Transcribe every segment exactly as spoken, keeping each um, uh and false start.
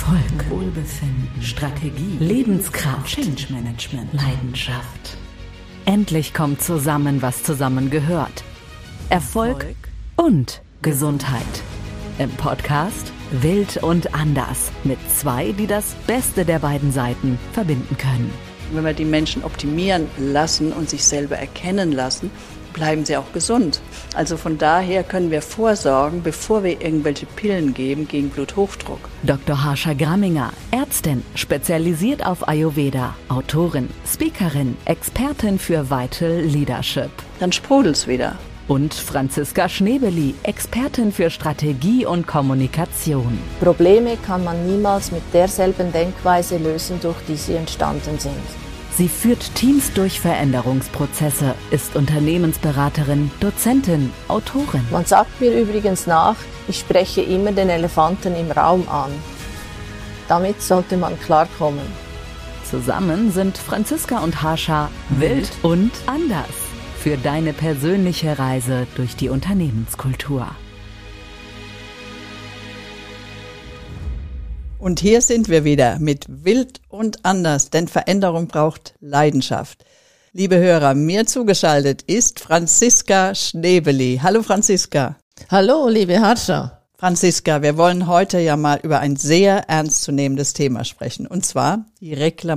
Erfolg, Wohlbefinden, Strategie, Lebenskraft, Change Management, Leidenschaft. Endlich kommt zusammen, was zusammengehört. Erfolg, Erfolg und Gesundheit. Im Podcast Wild und Anders mit zwei, die das Beste der beiden Seiten verbinden können. Wenn wir die Menschen optimieren lassen und sich selber erkennen lassen, bleiben sie auch gesund. Also von daher können wir vorsorgen, bevor wir irgendwelche Pillen geben gegen Bluthochdruck. Doktor Harsha Gramminger, Ärztin, spezialisiert auf Ayurveda, Autorin, Speakerin, Expertin für Vital Leadership. Dann sprudelt's wieder. Und Franziska Schnebeli, Expertin für Strategie und Kommunikation. Probleme kann man niemals mit derselben Denkweise lösen, durch die sie entstanden sind. Sie führt Teams durch Veränderungsprozesse, ist Unternehmensberaterin, Dozentin, Autorin. Man sagt mir übrigens nach, ich spreche immer den Elefanten im Raum an. Damit sollte man klarkommen. Zusammen sind Franziska und Harsha wild und anders für deine persönliche Reise durch die Unternehmenskultur. Und hier sind wir wieder mit Wild und Anders, denn Veränderung braucht Leidenschaft. Liebe Hörer, mir zugeschaltet ist Franziska Schnebeli. Hallo Franziska. Hallo, liebe Harsha. Franziska, wir wollen heute ja mal über ein sehr ernstzunehmendes Thema sprechen, und zwar die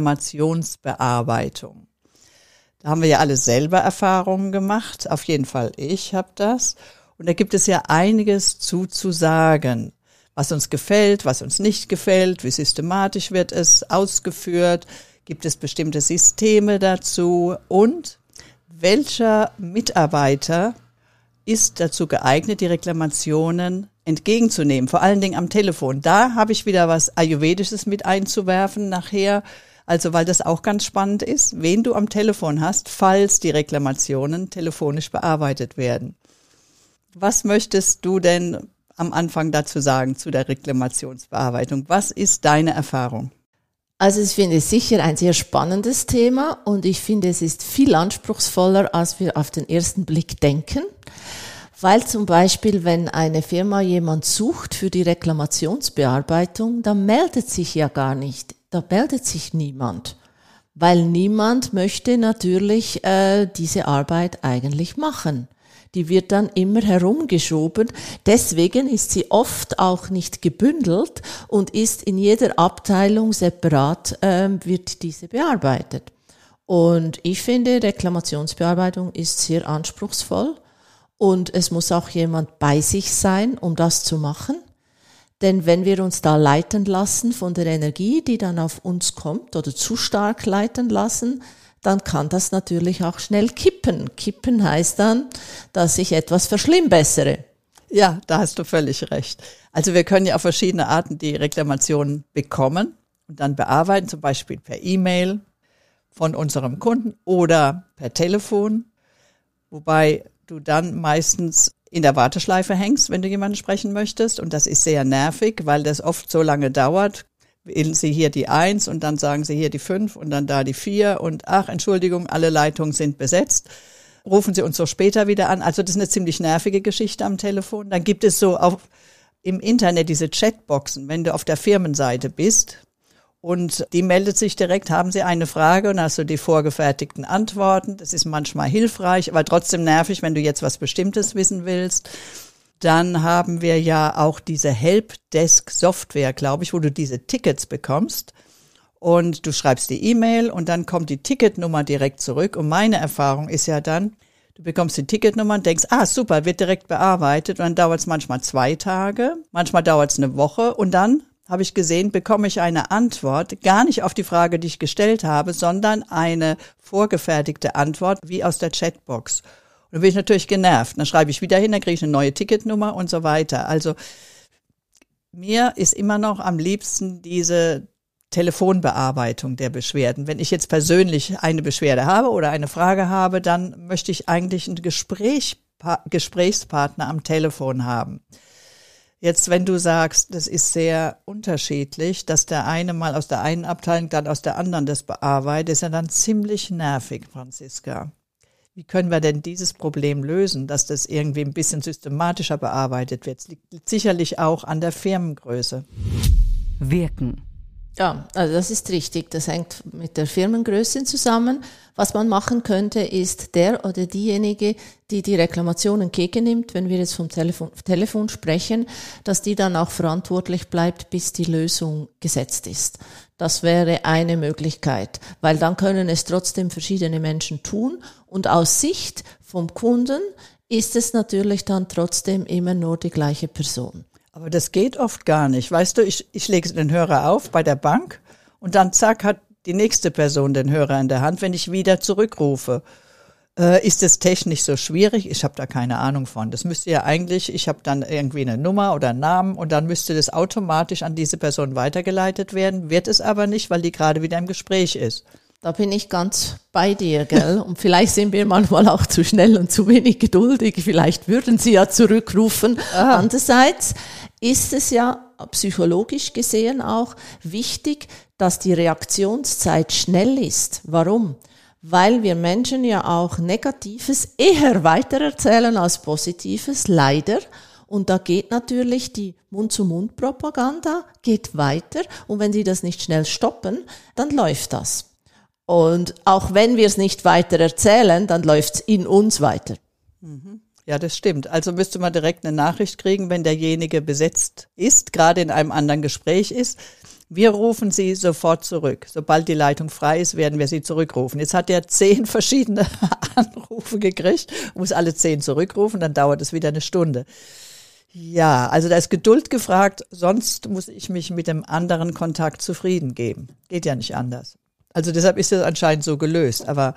Reklamationsbearbeitung. Da haben wir ja alle selber Erfahrungen gemacht, auf jeden Fall ich habe das. Und da gibt es ja einiges zuzusagen. Was uns gefällt, was uns nicht gefällt, wie systematisch wird es ausgeführt, gibt es bestimmte Systeme dazu und welcher Mitarbeiter ist dazu geeignet, die Reklamationen entgegenzunehmen, vor allen Dingen am Telefon. Da habe ich wieder was Ayurvedisches mit einzuwerfen nachher, also weil das auch ganz spannend ist, wen du am Telefon hast, falls die Reklamationen telefonisch bearbeitet werden. Was möchtest du denn am Anfang dazu sagen, zu der Reklamationsbearbeitung? Was ist deine Erfahrung? Also ich finde es sicher ein sehr spannendes Thema und ich finde, es ist viel anspruchsvoller, als wir auf den ersten Blick denken. Weil zum Beispiel, wenn eine Firma jemand sucht für die Reklamationsbearbeitung, dann meldet sich ja gar nicht. Da meldet sich niemand. Weil niemand möchte natürlich äh, diese Arbeit eigentlich machen. Die wird dann immer herumgeschoben. Deswegen ist sie oft auch nicht gebündelt und ist in jeder Abteilung separat, äh, wird diese bearbeitet. Und ich finde, Reklamationsbearbeitung ist sehr anspruchsvoll und es muss auch jemand bei sich sein, um das zu machen. Denn wenn wir uns da leiten lassen von der Energie, die dann auf uns kommt oder zu stark leiten lassen, dann kann das natürlich auch schnell kippen. Kippen heißt dann, dass ich etwas verschlimmbessere. Ja, da hast du völlig recht. Also wir können ja auf verschiedene Arten die Reklamationen bekommen und dann bearbeiten, zum Beispiel per E-Mail von unserem Kunden oder per Telefon, wobei du dann meistens in der Warteschleife hängst, wenn du jemanden sprechen möchtest, und das ist sehr nervig, weil das oft so lange dauert. Wählen Sie hier die eins und dann sagen Sie hier die fünf und dann da die vier und ach, Entschuldigung, alle Leitungen sind besetzt. Rufen Sie uns so später wieder an. Also das ist eine ziemlich nervige Geschichte am Telefon. Dann gibt es so auch im Internet diese Chatboxen, wenn du auf der Firmenseite bist und die meldet sich direkt, haben Sie eine Frage, und dann hast du die vorgefertigten Antworten. Das ist manchmal hilfreich, aber trotzdem nervig, wenn du jetzt was Bestimmtes wissen willst. Dann haben wir ja auch diese Helpdesk-Software, glaube ich, wo du diese Tickets bekommst und du schreibst die E-Mail und dann kommt die Ticketnummer direkt zurück. Und meine Erfahrung ist ja dann, du bekommst die Ticketnummer und denkst, ah super, wird direkt bearbeitet, und dann dauert es manchmal zwei Tage, manchmal dauert es eine Woche und dann, habe ich gesehen, bekomme ich eine Antwort, gar nicht auf die Frage, die ich gestellt habe, sondern eine vorgefertigte Antwort wie aus der Chatbox. Dann bin ich natürlich genervt. Dann schreibe ich wieder hin, dann kriege ich eine neue Ticketnummer und so weiter. Also mir ist immer noch am liebsten diese Telefonbearbeitung der Beschwerden. Wenn ich jetzt persönlich eine Beschwerde habe oder eine Frage habe, dann möchte ich eigentlich einen Gespräch, Gesprächspartner am Telefon haben. Jetzt, wenn du sagst, das ist sehr unterschiedlich, dass der eine mal aus der einen Abteilung, dann aus der anderen das bearbeitet, ist ja dann ziemlich nervig, Franziska. Wie können wir denn dieses Problem lösen, dass das irgendwie ein bisschen systematischer bearbeitet wird? Es liegt sicherlich auch an der Firmengröße. wirken. Ja, also das ist richtig. Das hängt mit der Firmengröße zusammen. Was man machen könnte, ist der oder diejenige, die die Reklamation entgegennimmt, wenn wir jetzt vom Telefon, Telefon sprechen, dass die dann auch verantwortlich bleibt, bis die Lösung gesetzt ist. Das wäre eine Möglichkeit, weil dann können es trotzdem verschiedene Menschen tun und aus Sicht vom Kunden ist es natürlich dann trotzdem immer nur die gleiche Person. Aber das geht oft gar nicht. Weißt du, ich, ich lege den Hörer auf bei der Bank und dann zack hat die nächste Person den Hörer in der Hand, wenn ich wieder zurückrufe. Äh, ist das technisch so schwierig? Ich habe da keine Ahnung von. Das müsste ja eigentlich, ich habe dann irgendwie eine Nummer oder einen Namen und dann müsste das automatisch an diese Person weitergeleitet werden. Wird es aber nicht, weil die gerade wieder im Gespräch ist. Da bin ich ganz bei dir, gell? Und vielleicht sind wir manchmal auch zu schnell und zu wenig geduldig. Vielleicht würden sie ja zurückrufen. Aha. Andererseits ist es ja psychologisch gesehen auch wichtig, dass die Reaktionszeit schnell ist. Warum? Weil wir Menschen ja auch Negatives eher weitererzählen als Positives, leider. Und da geht natürlich die Mund-zu-Mund-Propaganda, geht weiter. Und wenn sie das nicht schnell stoppen, dann läuft das. Und auch wenn wir es nicht weiter erzählen, dann läuft es in uns weiter. Ja, das stimmt. Also müsste man direkt eine Nachricht kriegen, wenn derjenige besetzt ist, gerade in einem anderen Gespräch ist. Wir rufen Sie sofort zurück. Sobald die Leitung frei ist, werden wir Sie zurückrufen. Jetzt hat er zehn verschiedene Anrufe gekriegt, muss alle zehn zurückrufen, dann dauert es wieder eine Stunde. Ja, also da ist Geduld gefragt, sonst muss ich mich mit dem anderen Kontakt zufrieden geben. Geht ja nicht anders. Also deshalb ist das anscheinend so gelöst, aber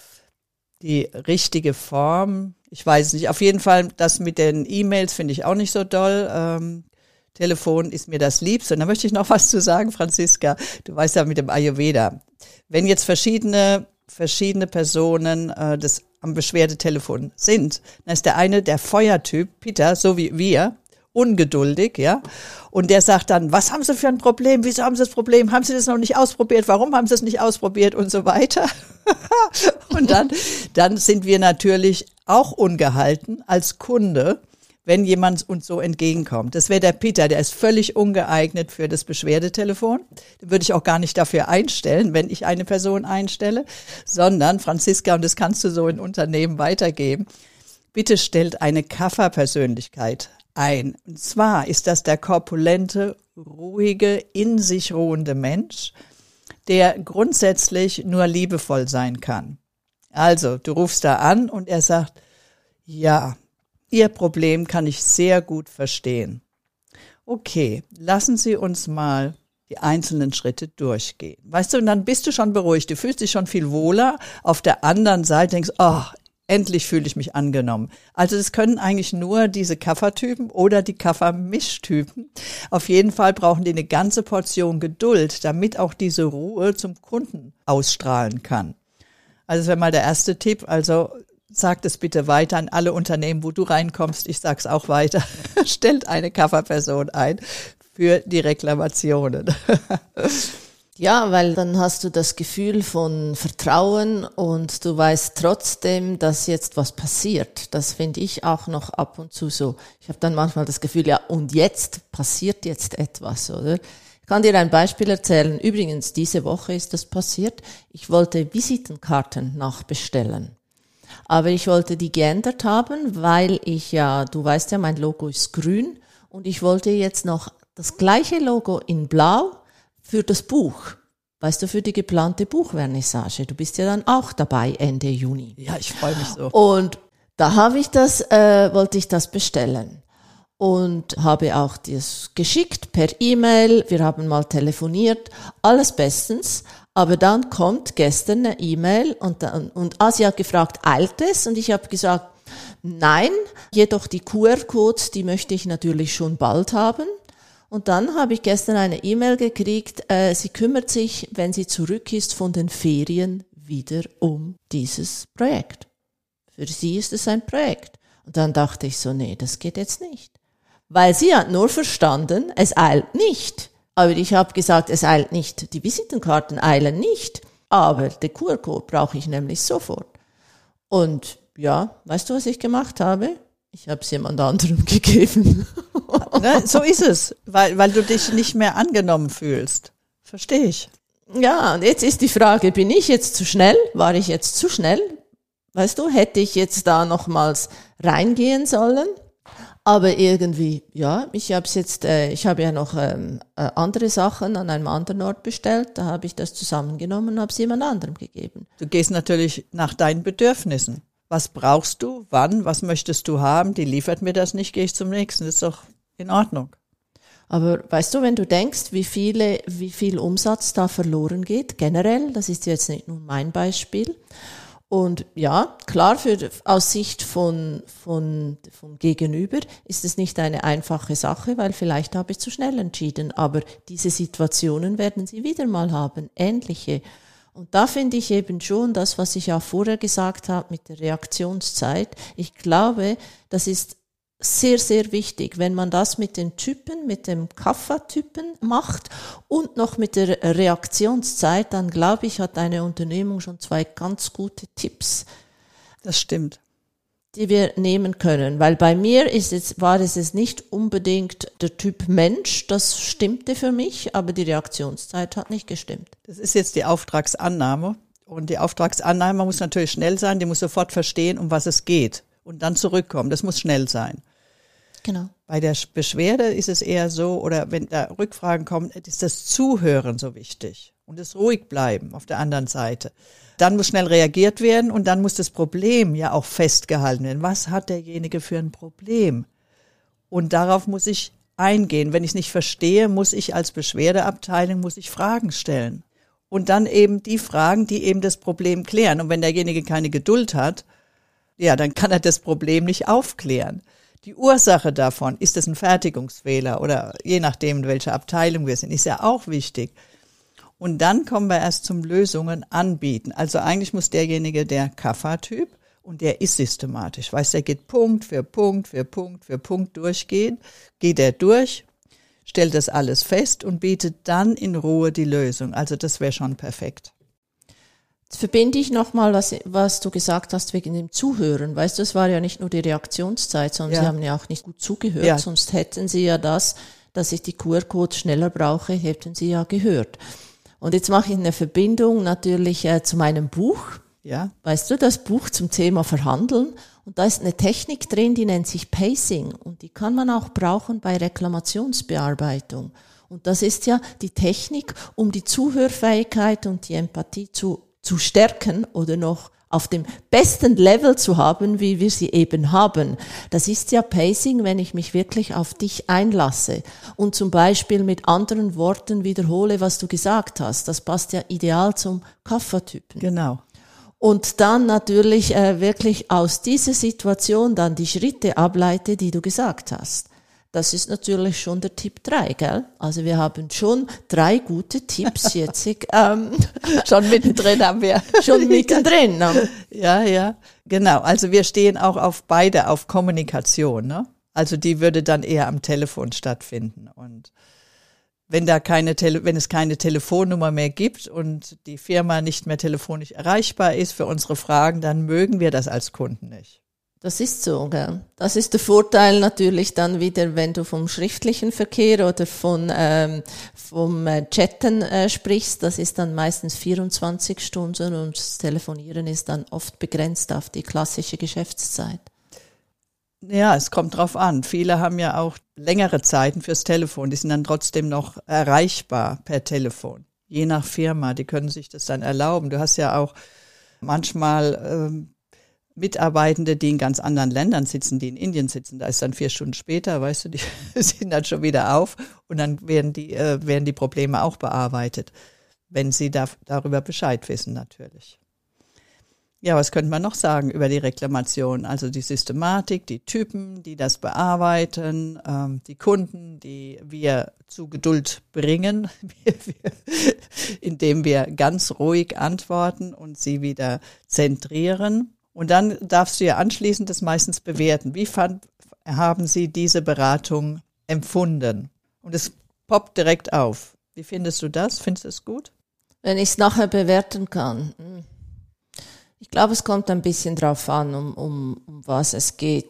die richtige Form, ich weiß nicht. Auf jeden Fall, das mit den E-Mails finde ich auch nicht so doll. Ähm, Telefon ist mir das Liebste. Und da möchte ich noch was zu sagen, Franziska. Du weißt ja mit dem Ayurveda. Wenn jetzt verschiedene verschiedene Personen äh, das am Beschwerdetelefon sind, dann ist der eine der Feuertyp, Peter, so wie wir, ungeduldig, ja. Und der sagt dann, was haben Sie für ein Problem? Wieso haben Sie das Problem? Haben Sie das noch nicht ausprobiert? Warum haben Sie es nicht ausprobiert? Und so weiter. Und dann, dann sind wir natürlich auch ungehalten als Kunde, wenn jemand uns so entgegenkommt. Das wäre der Peter, der ist völlig ungeeignet für das Beschwerdetelefon. Den würde ich auch gar nicht dafür einstellen, wenn ich eine Person einstelle, sondern, Franziska, und das kannst du so in Unternehmen weitergeben, bitte stellt eine Kafferpersönlichkeit ein. Und zwar ist das der korpulente, ruhige, in sich ruhende Mensch, der grundsätzlich nur liebevoll sein kann. Also, du rufst da an und er sagt, ja, Ihr Problem kann ich sehr gut verstehen. Okay, lassen Sie uns mal die einzelnen Schritte durchgehen. Weißt du, und dann bist du schon beruhigt, du fühlst dich schon viel wohler. Auf der anderen Seite denkst, oh, endlich fühle ich mich angenommen. Also das können eigentlich nur diese Kaffertypen oder die Kaffermischtypen. Auf jeden Fall brauchen die eine ganze Portion Geduld, damit auch diese Ruhe zum Kunden ausstrahlen kann. Also das wäre mal der erste Tipp. Also sag das bitte weiter an alle Unternehmen, wo du reinkommst. Ich sag's auch weiter. Stellt eine Kafferperson ein für die Reklamationen. Ja, weil dann hast du das Gefühl von Vertrauen und du weißt trotzdem, dass jetzt was passiert. Das finde ich auch noch ab und zu so. Ich habe dann manchmal das Gefühl, ja, und jetzt passiert jetzt etwas, oder? Ich kann dir ein Beispiel erzählen. Übrigens, diese Woche ist das passiert. Ich wollte Visitenkarten nachbestellen. Aber ich wollte die geändert haben, weil ich ja, du weißt ja, mein Logo ist grün und ich wollte jetzt noch das gleiche Logo in blau für das Buch. Weißt du, für die geplante Buchvernissage. Du bist ja dann auch dabei Ende Juni. Ja, ich freue mich so. Und da habe ich das, äh, wollte ich das bestellen. Und habe auch das geschickt per E-Mail. Wir haben mal telefoniert. Alles bestens. Aber dann kommt gestern eine E-Mail und, dann, und Asia hat gefragt, eilt es? Und ich habe gesagt, nein, jedoch die Q R-Codes, die möchte ich natürlich schon bald haben. Und dann habe ich gestern eine E-Mail gekriegt, äh, sie kümmert sich, wenn sie zurück ist von den Ferien, wieder um dieses Projekt. Für sie ist es ein Projekt. Und dann dachte ich so, nee, das geht jetzt nicht. Weil sie hat nur verstanden, es eilt nicht. Aber ich habe gesagt, es eilt nicht. Die Visitenkarten eilen nicht. Aber den Q R-Code brauche ich nämlich sofort. Und ja, weißt du, was ich gemacht habe? Ich habe es jemand anderem gegeben. Ne, so ist es, weil, weil du dich nicht mehr angenommen fühlst. Verstehe ich. Ja, und jetzt ist die Frage, bin ich jetzt zu schnell? War ich jetzt zu schnell? Weißt du, hätte ich jetzt da nochmals reingehen sollen? Aber irgendwie, ja, ich habe es jetzt, äh, ich habe ja noch ähm, äh, andere Sachen an einem anderen Ort bestellt. Da habe ich das zusammengenommen und habe es jemand anderem gegeben. Du gehst natürlich nach deinen Bedürfnissen. Was brauchst du? Wann? Was möchtest du haben? Die liefert mir das nicht, gehe ich zum nächsten. Das ist doch in Ordnung. Aber weißt du, wenn du denkst, wie viele, wie viel Umsatz da verloren geht, generell, das ist jetzt nicht nur mein Beispiel. Und ja, klar, für, aus Sicht von, von, vom Gegenüber ist es nicht eine einfache Sache, weil vielleicht habe ich zu schnell entschieden. Aber diese Situationen werden Sie wieder mal haben, ähnliche. Und da finde ich eben schon das, was ich auch vorher gesagt habe mit der Reaktionszeit. Ich glaube, das ist sehr, sehr wichtig, wenn man das mit den Typen, mit dem Kaffa-Typen macht und noch mit der Reaktionszeit, dann glaube ich, hat eine Unternehmung schon zwei ganz gute Tipps. Das stimmt. Die wir nehmen können, weil bei mir ist es, war es jetzt nicht unbedingt der Typ Mensch, das stimmte für mich, aber die Reaktionszeit hat nicht gestimmt. Das ist jetzt die Auftragsannahme und die Auftragsannahme muss natürlich schnell sein, die muss sofort verstehen, um was es geht und dann zurückkommen, das muss schnell sein. Genau. Bei der Beschwerde ist es eher so, oder wenn da Rückfragen kommen, ist das Zuhören so wichtig und das ruhig bleiben auf der anderen Seite. Dann muss schnell reagiert werden und dann muss das Problem ja auch festgehalten werden. Was hat derjenige für ein Problem? Und darauf muss ich eingehen. Wenn ich es nicht verstehe, muss ich als Beschwerdeabteilung, muss ich Fragen stellen. Und dann eben die Fragen, die eben das Problem klären. Und wenn derjenige keine Geduld hat, ja, dann kann er das Problem nicht aufklären. Die Ursache davon, ist es ein Fertigungsfehler oder je nachdem, in welcher Abteilung wir sind, ist ja auch wichtig. Und dann kommen wir erst zum Lösungen anbieten. Also eigentlich muss derjenige der Kaffa-Typ, und der ist systematisch, weißt, der geht Punkt für Punkt für Punkt für Punkt durchgehen, geht er durch, stellt das alles fest und bietet dann in Ruhe die Lösung. Also das wäre schon perfekt. Jetzt verbinde ich nochmal, was, was du gesagt hast wegen dem Zuhören. Weißt du, es war ja nicht nur die Reaktionszeit, sondern Ja. Sie haben ja auch nicht gut zugehört, Ja. sonst hätten Sie ja das, dass ich die Q R-Codes schneller brauche, hätten Sie ja gehört. Und jetzt mache ich eine Verbindung natürlich äh, zu meinem Buch. Ja. Weißt du, das Buch zum Thema Verhandeln. Und da ist eine Technik drin, die nennt sich Pacing. Und die kann man auch brauchen bei Reklamationsbearbeitung. Und das ist ja die Technik, um die Zuhörfähigkeit und die Empathie zu, zu stärken oder noch auf dem besten Level zu haben, wie wir sie eben haben. Das ist ja Pacing, wenn ich mich wirklich auf dich einlasse und zum Beispiel mit anderen Worten wiederhole, was du gesagt hast. Das passt ja ideal zum Kaffa-Typen. Genau. Und dann natürlich äh, wirklich aus dieser Situation dann die Schritte ableite, die du gesagt hast. Das ist natürlich schon der Tipp drei, gell? Also wir haben schon drei gute Tipps jetzt. Ähm, Schon mittendrin haben wir. schon mittendrin. Ja, ja, genau. Also wir stehen auch auf beide auf Kommunikation, ne? Also die würde dann eher am Telefon stattfinden. Und wenn da keine Tele- wenn es keine Telefonnummer mehr gibt und die Firma nicht mehr telefonisch erreichbar ist für unsere Fragen, dann mögen wir das als Kunden nicht. Das ist so, gell? Das ist der Vorteil natürlich dann wieder, wenn du vom schriftlichen Verkehr oder von ähm, vom äh, Chatten äh, sprichst. Das ist dann meistens vierundzwanzig Stunden und das Telefonieren ist dann oft begrenzt auf die klassische Geschäftszeit. Ja, es kommt drauf an. Viele haben ja auch längere Zeiten fürs Telefon. Die sind dann trotzdem noch erreichbar per Telefon. Je nach Firma, die können sich das dann erlauben. Du hast ja auch manchmal ähm, Mitarbeitende, die in ganz anderen Ländern sitzen, die in Indien sitzen. Da ist dann vier Stunden später, weißt du, die sind dann schon wieder auf und dann werden die, äh, werden die Probleme auch bearbeitet, wenn sie da, darüber Bescheid wissen natürlich. Ja, was könnte man noch sagen über die Reklamation? Also die Systematik, die Typen, die das bearbeiten, ähm, die Kunden, die wir zu Geduld bringen, indem wir ganz ruhig antworten und sie wieder zentrieren. Und dann darfst du ja anschließend das meistens bewerten. Wie fand, haben Sie diese Beratung empfunden? Und es poppt direkt auf. Wie findest du das? Findest du es gut? Wenn ich es nachher bewerten kann. Ich glaube, es kommt ein bisschen drauf an, um, um, um was es geht.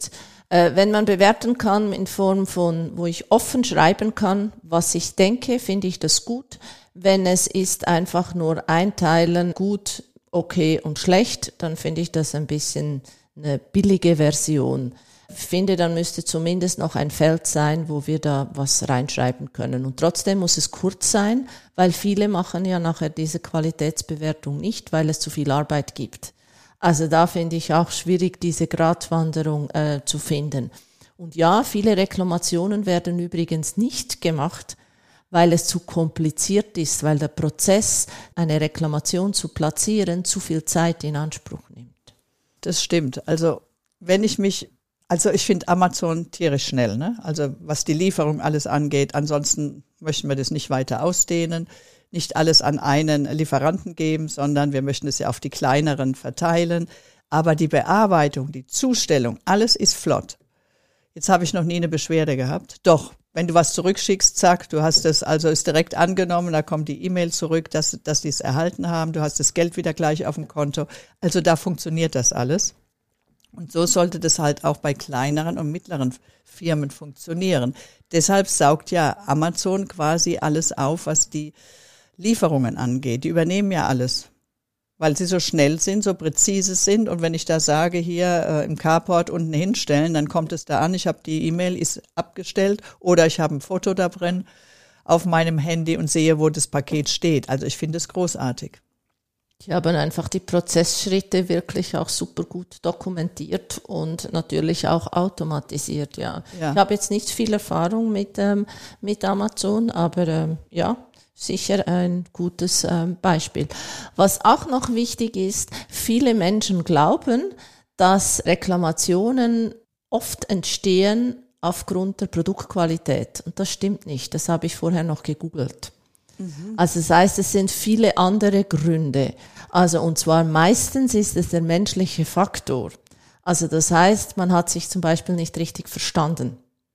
Äh, wenn man bewerten kann in Form von, wo ich offen schreiben kann, was ich denke, finde ich das gut. Wenn es ist einfach nur einteilen, gut, okay und schlecht, dann finde ich das ein bisschen eine billige Version. Ich finde, dann müsste zumindest noch ein Feld sein, wo wir da was reinschreiben können. Und trotzdem muss es kurz sein, weil viele machen ja nachher diese Qualitätsbewertung nicht, weil es zu viel Arbeit gibt. Also da finde ich auch schwierig, diese Gratwanderung äh, zu finden. Und ja, viele Reklamationen werden übrigens nicht gemacht, weil es zu kompliziert ist, weil der Prozess, eine Reklamation zu platzieren, zu viel Zeit in Anspruch nimmt. Das stimmt. Also wenn ich mich, also ich finde Amazon tierisch schnell, ne? Also was die Lieferung alles angeht. Ansonsten möchten wir das nicht weiter ausdehnen, nicht alles an einen Lieferanten geben, sondern wir möchten es ja auf die kleineren verteilen. Aber die Bearbeitung, die Zustellung, alles ist flott. Jetzt habe ich noch nie eine Beschwerde gehabt. Doch, wenn du was zurückschickst, zack, du hast es, also ist direkt angenommen, da kommt die E-Mail zurück, dass, dass die es erhalten haben, du hast das Geld wieder gleich auf dem Konto. Also da funktioniert das alles. Und so sollte das halt auch bei kleineren und mittleren Firmen funktionieren. Deshalb saugt ja Amazon quasi alles auf, was die Lieferungen angeht. Die übernehmen ja alles, weil sie so schnell sind, so präzise sind. Und wenn ich da sage, hier äh, im Carport unten hinstellen, dann kommt es da an, ich habe die E-Mail, ist abgestellt oder ich habe ein Foto da drin auf meinem Handy und sehe, wo das Paket steht. Also ich finde es großartig. Die haben einfach die Prozessschritte wirklich auch super gut dokumentiert und natürlich auch automatisiert, ja. ja. Ich habe jetzt nicht viel Erfahrung mit, ähm, mit Amazon, aber ähm, ja, sicher ein gutes ähm, Beispiel. Was auch noch wichtig ist, viele Menschen glauben, dass Reklamationen oft entstehen aufgrund der Produktqualität. Und das stimmt nicht. Das habe ich vorher noch gegoogelt. Mhm. Also das heißt, es sind viele andere Gründe. Also und zwar meistens ist es der menschliche Faktor. Also das heißt, man hat sich zum Beispiel nicht richtig verstanden.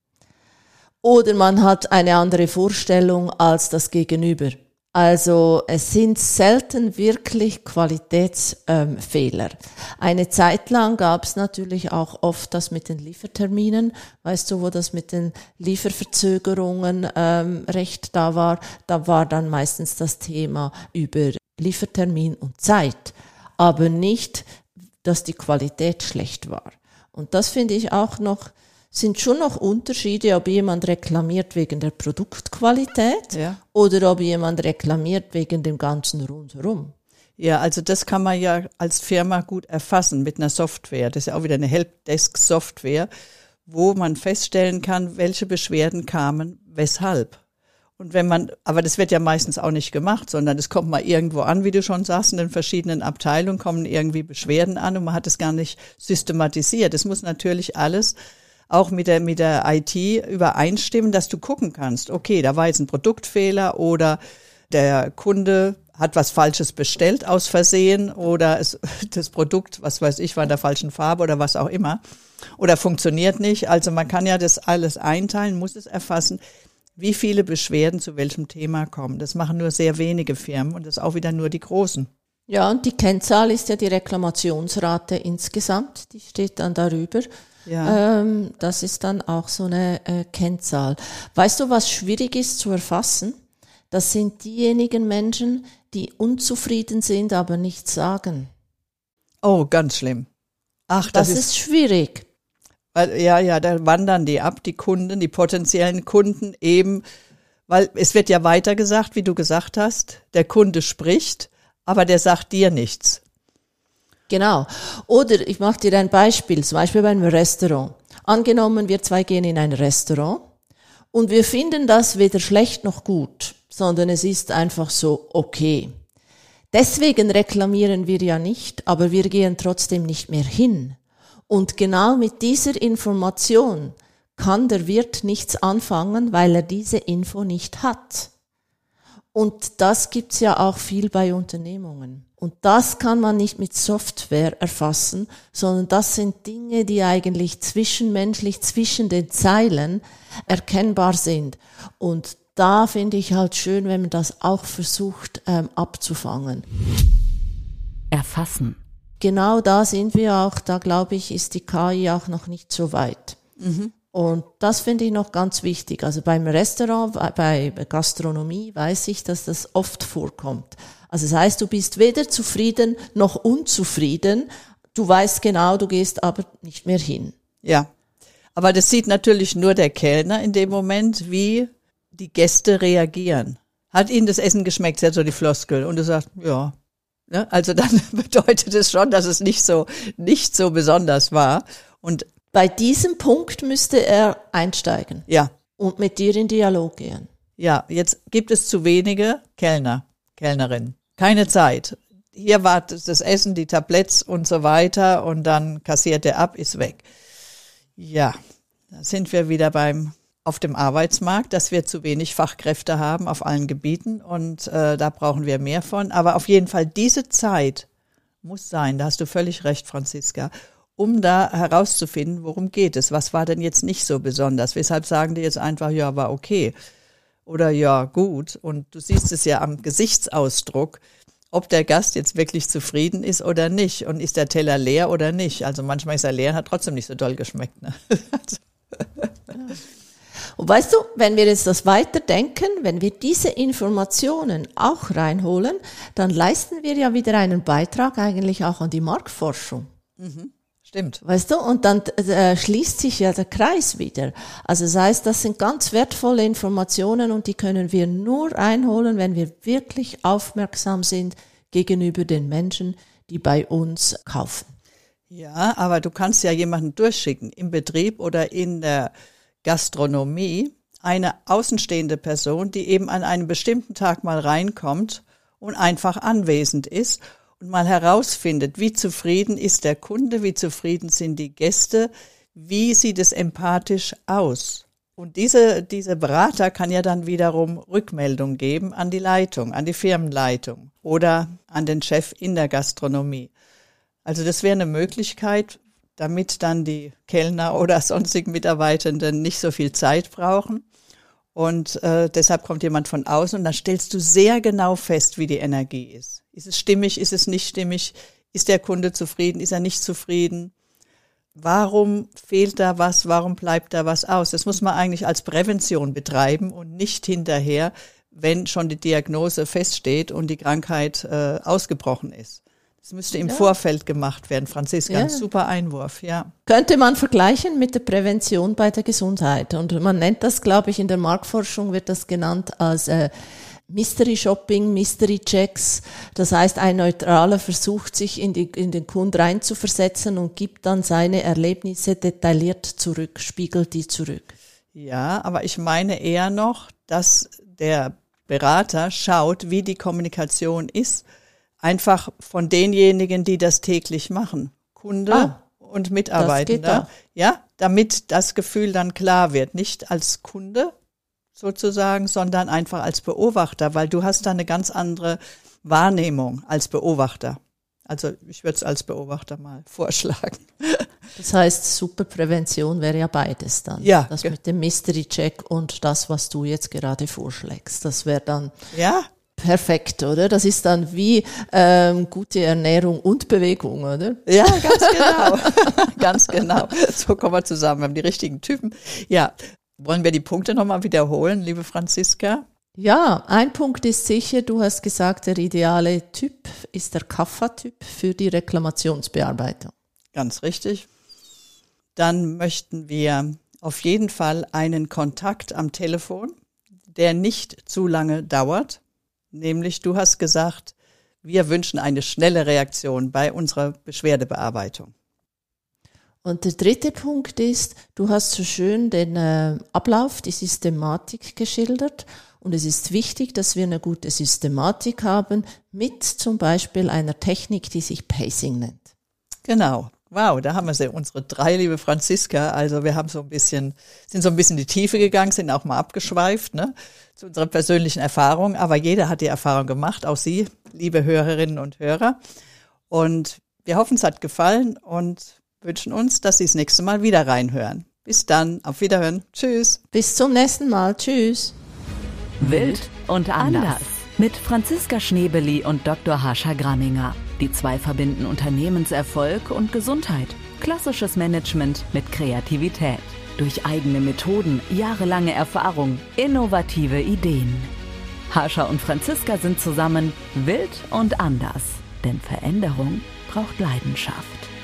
Oder man hat eine andere Vorstellung als das Gegenüber. Also es sind selten wirklich Qualitätsfehler. Ähm, eine Zeit lang gab es natürlich auch oft das mit den Lieferterminen. Weißt du, wo das mit den Lieferverzögerungen ähm, recht da war? Da war dann meistens das Thema über Liefertermin und Zeit, aber nicht, dass die Qualität schlecht war. Und das finde ich auch noch, sind schon noch Unterschiede, ob jemand reklamiert wegen der Produktqualität ja. oder ob jemand reklamiert wegen dem ganzen Rundherum. Ja, also das kann man ja als Firma gut erfassen mit einer Software. Das ist ja auch wieder eine Helpdesk-Software, wo man feststellen kann, welche Beschwerden kamen, weshalb. Und wenn man, aber das wird ja meistens auch nicht gemacht, sondern es kommt mal irgendwo an, wie du schon sagst, in den verschiedenen Abteilungen kommen irgendwie Beschwerden an und man hat es gar nicht systematisiert. Es muss natürlich alles auch mit der, mit der I T übereinstimmen, dass du gucken kannst, okay, da war jetzt ein Produktfehler oder der Kunde hat was Falsches bestellt aus Versehen oder es, das Produkt, was weiß ich, war in der falschen Farbe oder was auch immer oder funktioniert nicht. Also man kann ja das alles einteilen, muss es erfassen, wie viele Beschwerden zu welchem Thema kommen. Das machen nur sehr wenige Firmen und das auch wieder nur die großen. Ja, und die Kennzahl ist ja die Reklamationsrate insgesamt, die steht dann darüber. Ja. Ähm, das ist dann auch so eine äh, Kennzahl. Weißt du, was schwierig ist zu erfassen? Das sind diejenigen Menschen, die unzufrieden sind, aber nichts sagen. Oh, ganz schlimm. Ach, das, das ist, ist schwierig. Weil, ja, ja, da wandern die ab, die Kunden, die potenziellen Kunden eben, weil es wird ja weiter gesagt, wie du gesagt hast, der Kunde spricht, aber der sagt dir nichts. Genau. Oder ich mache dir ein Beispiel, zum Beispiel bei einem Restaurant. Angenommen, wir zwei gehen in ein Restaurant und wir finden das weder schlecht noch gut, sondern es ist einfach so okay. Deswegen reklamieren wir ja nicht, aber wir gehen trotzdem nicht mehr hin. Und genau mit dieser Information kann der Wirt nichts anfangen, weil er diese Info nicht hat. Und das gibt's ja auch viel bei Unternehmungen. Und das kann man nicht mit Software erfassen, sondern das sind Dinge, die eigentlich zwischenmenschlich, zwischen den Zeilen erkennbar sind. Und da finde ich halt schön, wenn man das auch versucht ähm, abzufangen. Erfassen. Genau da sind wir auch, da glaube ich, ist die K I auch noch nicht so weit. Mhm. Und das finde ich noch ganz wichtig. Also beim Restaurant, bei Gastronomie weiß ich, dass das oft vorkommt. Also das heißt, du bist weder zufrieden noch unzufrieden. Du weißt genau, du gehst aber nicht mehr hin. Ja, aber das sieht natürlich nur der Kellner in dem Moment, wie die Gäste reagieren. Hat ihnen das Essen geschmeckt, ist ja so die Floskel. Und du sagst, ja. Ne? Also dann bedeutet es schon, dass es nicht so, nicht so besonders war. Und bei diesem Punkt müsste er einsteigen. Ja. Und mit dir in Dialog gehen. Ja, jetzt gibt es zu wenige Kellner, Kellnerinnen. Keine Zeit. Hier war das Essen, die Tabletts und so weiter und dann kassiert er ab, ist weg. Ja, da sind wir wieder beim auf dem Arbeitsmarkt, dass wir zu wenig Fachkräfte haben auf allen Gebieten und äh, da brauchen wir mehr von. Aber auf jeden Fall diese Zeit muss sein, da hast du völlig recht, Franziska, um da herauszufinden, worum geht es. Was war denn jetzt nicht so besonders? Weshalb sagen die jetzt einfach, ja, war okay oder ja, gut. Und du siehst es ja am Gesichtsausdruck, ob der Gast jetzt wirklich zufrieden ist oder nicht. Und ist der Teller leer oder nicht? Also manchmal ist er leer und hat trotzdem nicht so doll geschmeckt. Ne? Ja. Und weißt du, wenn wir jetzt das weiterdenken, wenn wir diese Informationen auch reinholen, dann leisten wir ja wieder einen Beitrag eigentlich auch an die Marktforschung. Mhm. Stimmt. Weißt du, und dann äh, schließt sich ja der Kreis wieder. Also das heißt, das sind ganz wertvolle Informationen und die können wir nur einholen, wenn wir wirklich aufmerksam sind gegenüber den Menschen, die bei uns kaufen. Ja, aber du kannst ja jemanden durchschicken im Betrieb oder in der Gastronomie, eine außenstehende Person, die eben an einem bestimmten Tag mal reinkommt und einfach anwesend ist und mal herausfindet, wie zufrieden ist der Kunde, wie zufrieden sind die Gäste, wie sieht es empathisch aus. Und diese, diese Berater kann ja dann wiederum Rückmeldung geben an die Leitung, an die Firmenleitung oder an den Chef in der Gastronomie. Also das wäre eine Möglichkeit, damit dann die Kellner oder sonstigen Mitarbeitenden nicht so viel Zeit brauchen. Und äh, deshalb kommt jemand von außen und dann stellst du sehr genau fest, wie die Energie ist. Ist es stimmig, ist es nicht stimmig? Ist der Kunde zufrieden, ist er nicht zufrieden? Warum fehlt da was, warum bleibt da was aus? Das muss man eigentlich als Prävention betreiben und nicht hinterher, wenn schon die Diagnose feststeht und die Krankheit äh, ausgebrochen ist. Das müsste im ja. Vorfeld gemacht werden, Franziska. Ja. Ein super Einwurf, ja. Könnte man vergleichen mit der Prävention bei der Gesundheit. Und man nennt das, glaube ich, in der Marktforschung wird das genannt als äh, Mystery Shopping, Mystery Checks. Das heißt, ein Neutraler versucht, sich in, die, in den Kunden reinzuversetzen und gibt dann seine Erlebnisse detailliert zurück, spiegelt die zurück. Ja, aber ich meine eher noch, dass der Berater schaut, wie die Kommunikation ist, einfach von denjenigen, die das täglich machen, Kunde ah, und Mitarbeitender, ja, damit das Gefühl dann klar wird, nicht als Kunde sozusagen, sondern einfach als Beobachter, weil du hast da eine ganz andere Wahrnehmung als Beobachter. Also ich würde es als Beobachter mal vorschlagen. Das heißt, super Prävention wäre ja beides dann. Ja. Das mit dem Mystery-Check und das, was du jetzt gerade vorschlägst. Das wäre dann ja. perfekt, oder? Das ist dann wie ähm, gute Ernährung und Bewegung, oder? Ja, ganz genau. Ganz genau. So kommen wir zusammen. Wir haben die richtigen Typen. Ja. Wollen wir die Punkte nochmal wiederholen, liebe Franziska? Ja, ein Punkt ist sicher, du hast gesagt, der ideale Typ ist der Kaffa-Typ für die Reklamationsbearbeitung. Ganz richtig. Dann möchten wir auf jeden Fall einen Kontakt am Telefon, der nicht zu lange dauert. Nämlich, du hast gesagt, wir wünschen eine schnelle Reaktion bei unserer Beschwerdebearbeitung. Und der dritte Punkt ist, du hast so schön den äh, Ablauf, die Systematik geschildert. Und es ist wichtig, dass wir eine gute Systematik haben mit zum Beispiel einer Technik, die sich Pacing nennt. Genau. Wow, da haben wir sie, unsere drei, liebe Franziska. Also wir haben so ein bisschen, sind so ein bisschen in die Tiefe gegangen, sind auch mal abgeschweift, ne, zu unserer persönlichen Erfahrung. Aber jeder hat die Erfahrung gemacht, auch Sie, liebe Hörerinnen und Hörer. Und wir hoffen, es hat gefallen und wünschen uns, dass Sie das nächste Mal wieder reinhören. Bis dann, auf Wiederhören. Tschüss. Bis zum nächsten Mal. Tschüss. Wild und anders. Mit Franziska Schnebeli und Doktor Harscha Gramminger. Die zwei verbinden Unternehmenserfolg und Gesundheit. Klassisches Management mit Kreativität. Durch eigene Methoden, jahrelange Erfahrung, innovative Ideen. Harscha und Franziska sind zusammen wild und anders. Denn Veränderung braucht Leidenschaft.